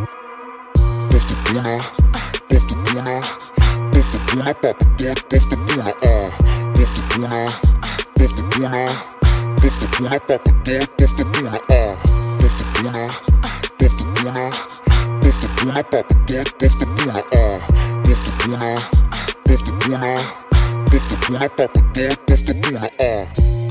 Poftă bună, poftă bună, poftă bună, papă tot, poftă bună, ah. Poftă bună, poftă bună, poftă bună, papă tot, poftă bună, ah. Poftă bună, poftă bună, poftă bună, papă tot, poftă bună, ah. Poftă bună, poftă bună, poftă bună, papă tot, poftă bună, ah.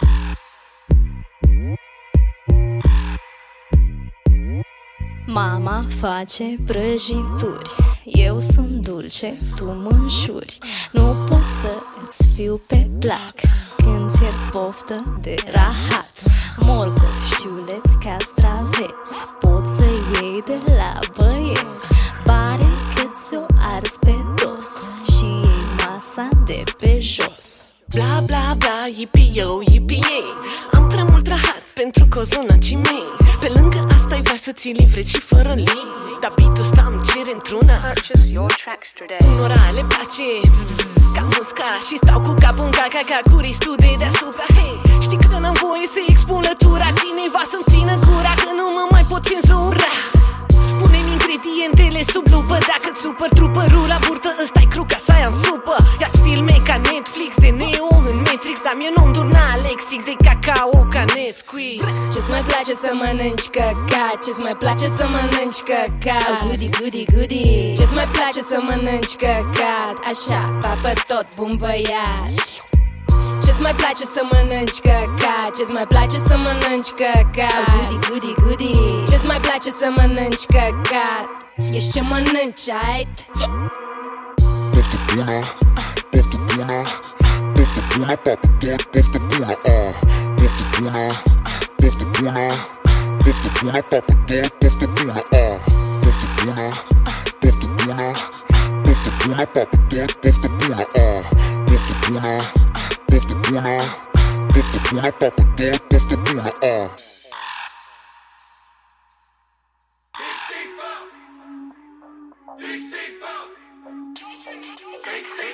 Mama face prăjituri, eu sunt dulce, tu mă înjuri. Nu pot să îți fiu pe plac când ți-e poftă de rahat. Morcovi, știuleți, castraveți, poți să iei de la băieți. Pare că ți-o ars pe dos și iei masa de pe jos. Bla bla bla, yippie-yo, yippie. Am prea mult rahat pentru cozonacii mei. Pe lângă asta-i vrea să ți livrezi și fără lei. Dar beat-ul ăsta îmi cere într-una. Purchase your tracks today. Unora le place bzz, bzz, ca musca și stau cu capul în caca ca curistul de deasupra. Hey, știi că n-am voie să expun lătura. Cineva să-mi țină gura că nu mă mai pot cenzura. Pune-mi ingredientele sub lupă. Dacă-ți supăr trupărul la burtă, ăsta-i cruca să aia în supă. Ia-ți filme ca Netflix de Neo în Matrix. Dar mie nu-mi turna lexic de cacao ca Nesquik. Ce-ți mai place să mănânci căcat Ce-ți mai place să mănânci căcat oh, goody, goody, goody Ce-ți mai place să mănânci căcat Așa, papă tot, bun băiat Ce-ți mai place să mănânci căcat Ce-ți mai place să mănânci căcat oh, goody, goody, goody Ce-ți mai place să mănânci căcat Ești ce mănânci, ait? Poftă bună, poftă bună, poftă bună, papă tot, poftă bună, ah. Poftă bună, poftă bună, poftă bună, papă tot, poftă bună, ah. Poftă bună, poftă bună, poftă bună, papă tot, poftă bună, ah. Poftă bună, poftă bună, poftă bună, papă tot, poftă bună, ah. Big C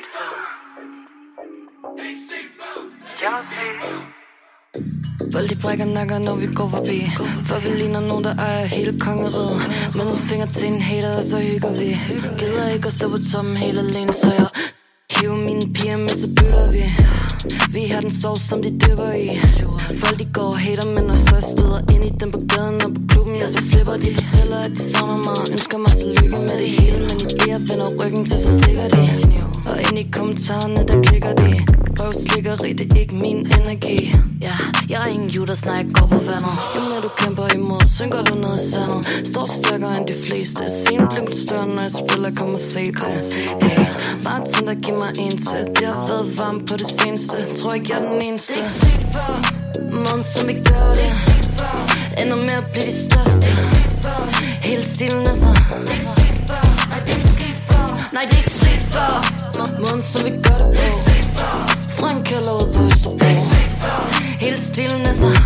Vold de brækker nakker, når vi går forbi. For vi ligner nogen, der ejer hele kongeriget. Med nogle fingre til en hater, og så hygger vi. Gider ikke at stå på toppen helt alene, så jeg hiver mine piger med, så bytter vi. Vi har den sovs, som de dypper i. Folk de går og hater, men når så jeg støder ind i dem på gaden og på klubben, jeg så flipper. De fortæller, at de savner mig, ønsker mig til lykke med det hele. Men i det, jeg vender ryggen til, så stikker de. Og ind i kommentarerne, der klikker de. Røvslikkeri, det er ikke min energi. Ja, jeg er ingen Judas, når jeg går på vandet. Jo mere du kæmper imod, synker du ned i sandet. Står stærkere end de fleste. Scenen blink større, når jeg spiller, kom og se det. Hey, bartender, giv mig en til. Det har været varmt på det seneste. Tror ikke, jeg er den eneste. Måden, som vi gør det. Ender med at blive de største. Hele stilen er så. Nej, det er ikke set før. Måden, som vi gør det på. Fra en kælder ud på Østerbro. Hele stilen er så.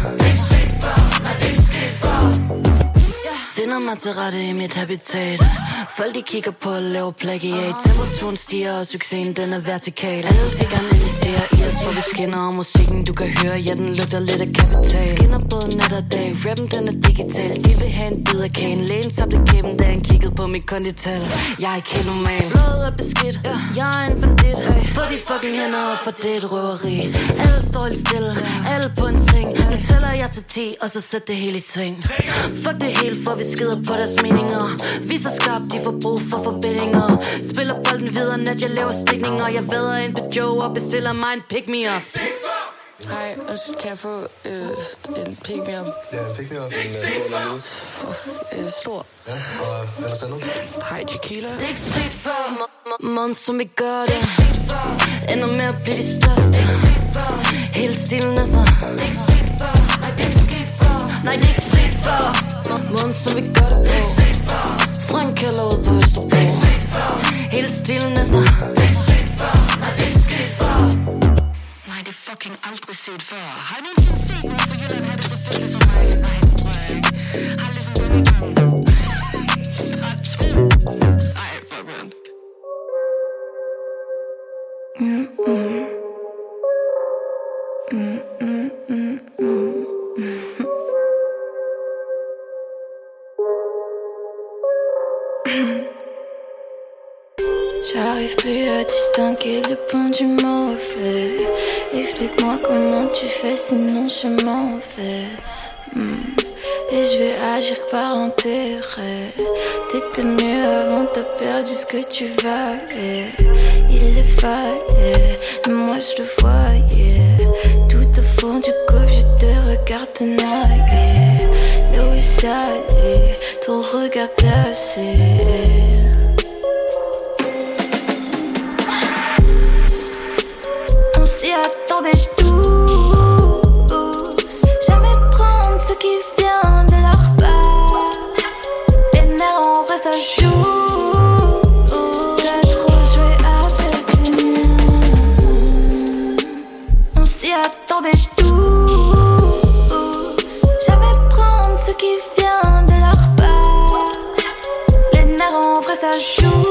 Finder mig til rette i mit habitat. Folk de kigger på at lave plagiat. Temperaturen stiger og succesen den er vertikal. Alle vil gerne investere i os, hvor vi skinner. Og musikken du kan høre, ja den lugter lidt af kapital. Skinner både nat og dag, rappen den er digital. De vil have en bid af kagen. Lægen tabte kæben, da han kiggede på mit kondital. Jeg er ikke helt normal. Blodet er beskidt, jeg er en bandit. For de fucking hænder og for det et røveri. Alle står helt stille, alle på en ting. Nu tæller jeg til ti, og så sæt det hele i sving. Fuck det hele, for vi skider på deres meninger. Vi er så skarpt, de får brug for forbindinger. Spiller bolden videre, nat jeg laver stikninger. Jeg væder ind på Joe og bestiller mig en pick-me-up. Hej, kan jeg få øh, en pick-me-up? Ja, en pick-me-up. En uh, stor eller lille? Øh, stor. Ja, og ellers andet? Hej, tequila. Det er ikke set før. Måden, som vi gør det. Ender med at blive de største. Hele stilen er så. Nej, det er ikke set før. Måden, som vi gør det på. Fra en kælder ud på Østerbro. Hele stilen er så. Nej, det er fucking aldrig set før. Har I nogensinde set nogen fra Jylland have det så fedt som mig? Nej, det tror jeg ikke. Har ligesom den i gang. Ej, fuck man. Mm-mm. Mm-mm-mm-mm. J'arrive plus à distinguer le bon du mauvais. Explique-moi comment tu fais, sinon je m'en vais. Mm. Et je vais agir par intérêt. T'étais mieux avant, t'as perdu ce que tu valais. Il le fallait, mais moi je le voyais. Tout au fond du coffre, je te regarde te noyer. L'eau est salée, ton regard glacé. On s'y attendait tous. Jamais prendre ce qui vient de leur part. Les nerfs en vrai ça joue. T'as trop joué avec les miens. On s'y attendait tous. Jamais prendre ce qui vient de leur part. Les nerfs en vrai ça joue.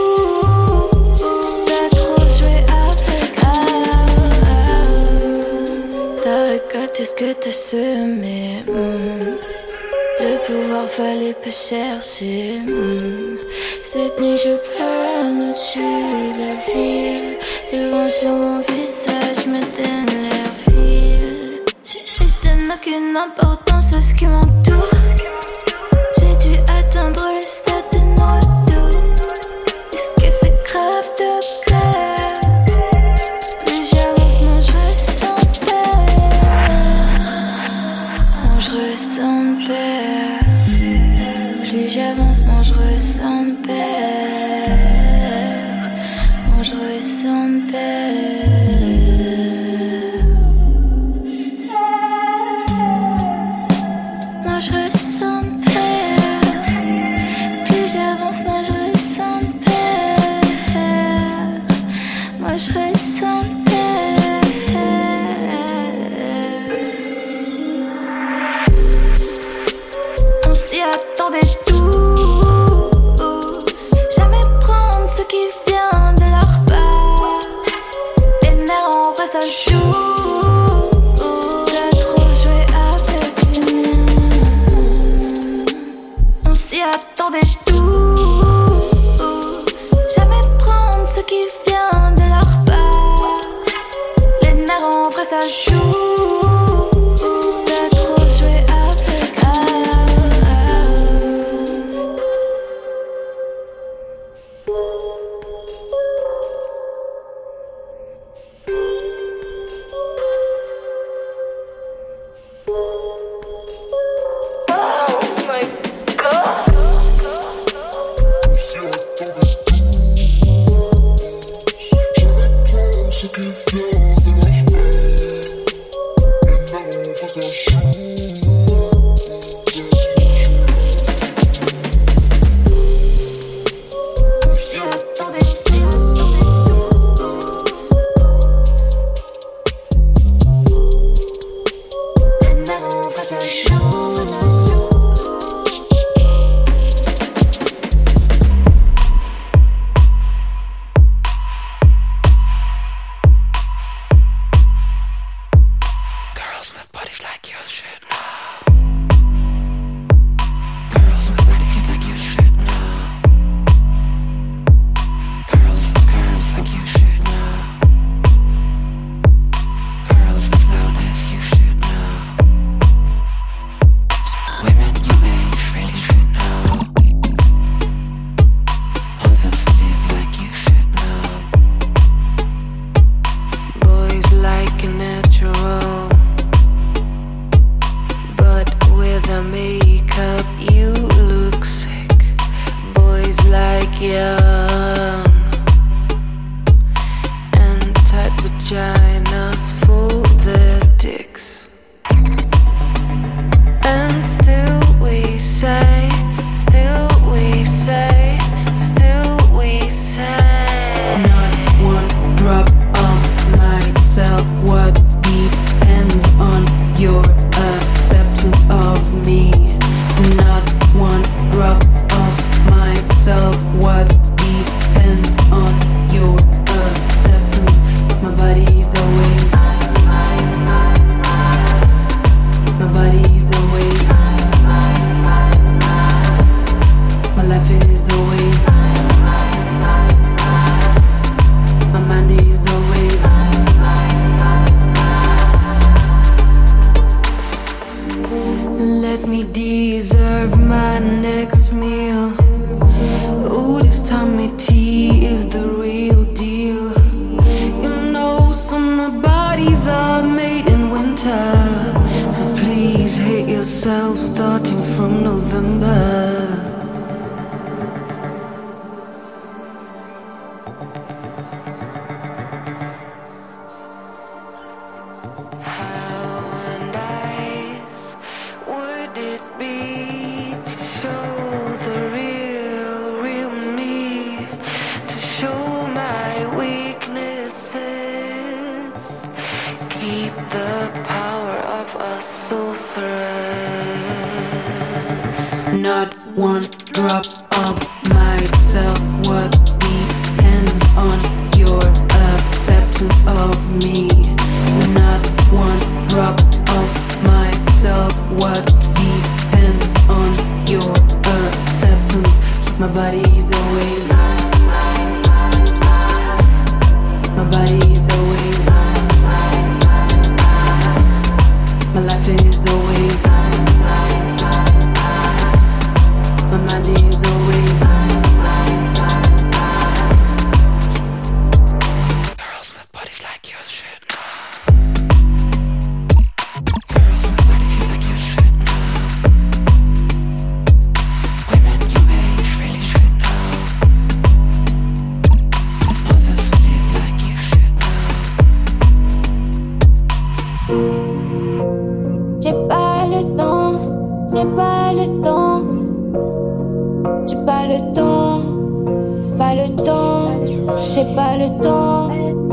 Qu'est-ce que t'as semé? mm. Le pouvoir fallait pas chercher. mm. Cette nuit je plane au-dessus de la ville. Le vent sur mon visage me donne l'air fil. Je donne aucune importance à ce qui m'entoure. J'ai dû atteindre le stade de non-retour. Est-ce que c'est grave de plaire? Plus j'avance, moins je ressens. Je ressens de peur. Plus j'avance, moins je ressens de peur. Moins je ressens de peur. Moi je ressens de peur. Plus j'avance, moins je ressens de peur. Moi je ressens de peur. S'y attendait tous. Jamais prendre ce qui vient de leur part. Les attendaient tous. Jamais prendre ce qui vient de leur part. Les nerfs en vrai ça joue. T'as trop joué avec Not one drop of my self-worth depends on your acceptance of me. Not one drop of my self-worth depends on your acceptance. 'Cause my body's always my body's always my life is always my mind is always girls with bodies like yours should know. Girls with bodies like yours should know. Women your age really should know. Others who live like you should know. J'ai pas le temps, j'ai pas le temps. J'ai pas le temps, pas le temps, j'ai pas le temps.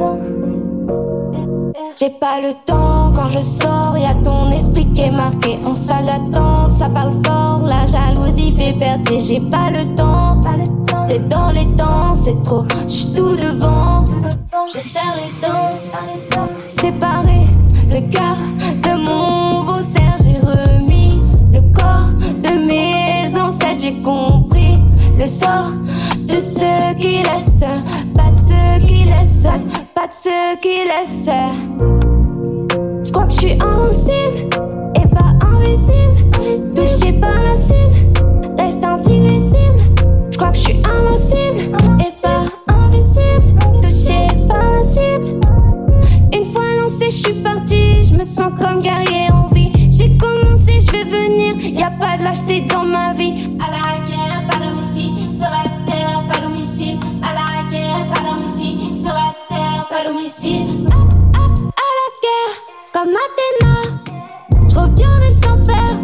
J'ai pas le temps, quand je sors, y'a ton esprit qui est marqué en salle d'attente. Ça parle fort, la jalousie fait perdre et j'ai pas le temps. T'es dans les temps, c'est trop, j'suis tout devant. Je serre les dents, séparé, le cœur de mon vaussaire. J'ai remis le corps de mes ancêtres, j'ai compris. ce qu'il essaie. J'crois que je suis invincible et pas invisible. Touché par la cible, reste indivisible. J'crois que je suis invincible et pas invisible. Touché par la cible. Une fois lancé, je suis parti. Je me sens comme guerrier en vie. J'ai commencé, je vais venir. Y'a pas de lâcheté dans ma vie. À la guerre, pas d'homicide. Sur la terre, pas d'homicide. À la guerre, pas d'homicide. Sur la terre, pas d'homicide. À la guerre, comme Athéna. Je reviens des enfers.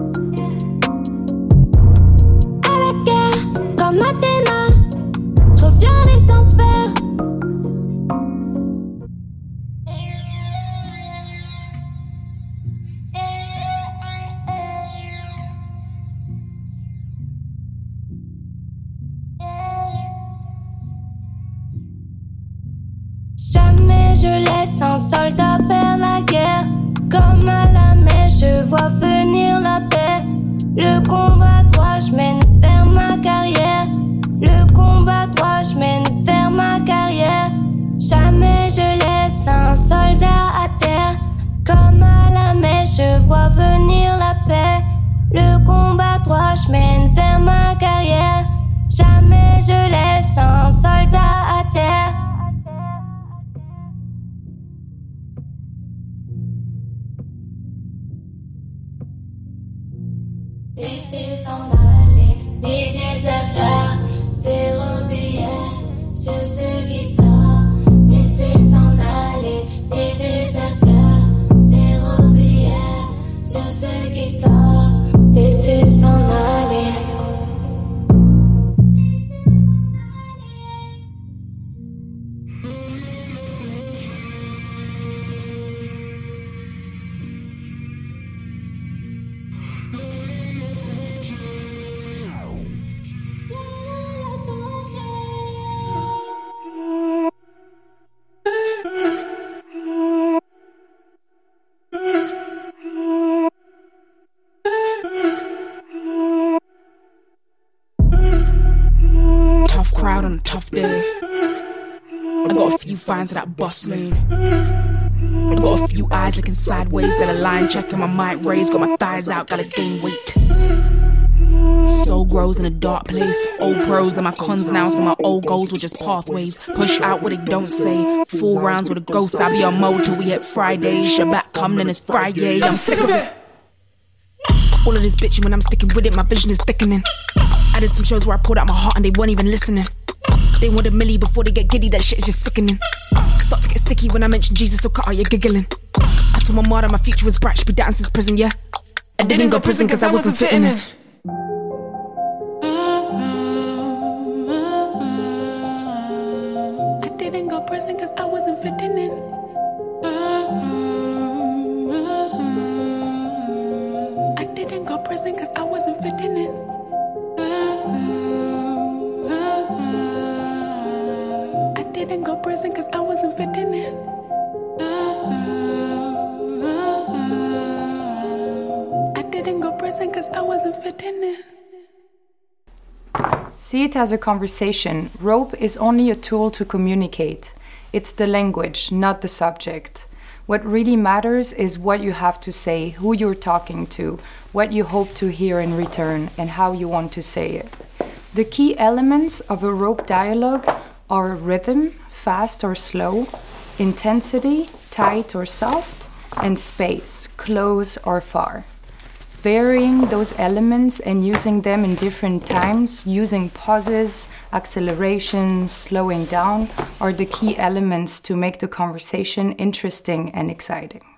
À la guerre, comme Athéna. Je reviens des enfers. Jamais je laisse un soldat perdre la guerre. Comme à la mer, je vois venir la paix. Le combat droit, je mène vers ma carrière. Le combat droit, je mène vers ma carrière. Jamais je laisse un soldat à terre. Comme à la mer, je vois venir la paix. Le combat droit, je mène vers ma carrière. Jamais je laisse un soldat à terre. Laissez s'en aller les déserteurs, zéro billet sur ceux qui sortent. Laissez s'en aller les déserteurs, zéro billet sur ceux qui sortent. Laissez s'en aller. Crowd on a tough day. I got a few fines of that bus lane. I got a few eyes looking sideways, then a line checking my mic raised. Got my thighs out, gotta gain weight. Soul grows in a dark place. Old pros are my cons now, so my old goals were just pathways. Push out what they don't say. Full rounds with a ghost. I'll be on mode till we hit Friday. Shabbat come, then it's Friday. I'm sick of it. All of this bitching when I'm sticking with it, my vision is thickening. I did some shows where I pulled out my heart and they weren't even listening. They want a milli before they get giddy, that shit is just sickening. Start to get sticky when I mention Jesus, so cut out your giggling. I told my mother my future was bright, she be down since prison, yeah. I didn't go prison cause I wasn't fitting in. I didn't go prison cause I wasn't fitting in. I didn't go prison cause I wasn't fitting in. I didn't go prison cause I wasn't fitting in. I didn't go prison cause I wasn't fitting in. See it as a conversation. Rope is only a tool to communicate. It's the language, not the subject. What really matters is what you have to say, who you're talking to, what you hope to hear in return, and how you want to say it. The key elements of a rope dialogue are rhythm, fast or slow, intensity, tight or soft, and space, close or far. Varying those elements and using them in different times, using pauses, acceleration, slowing down, are the key elements to make the conversation interesting and exciting.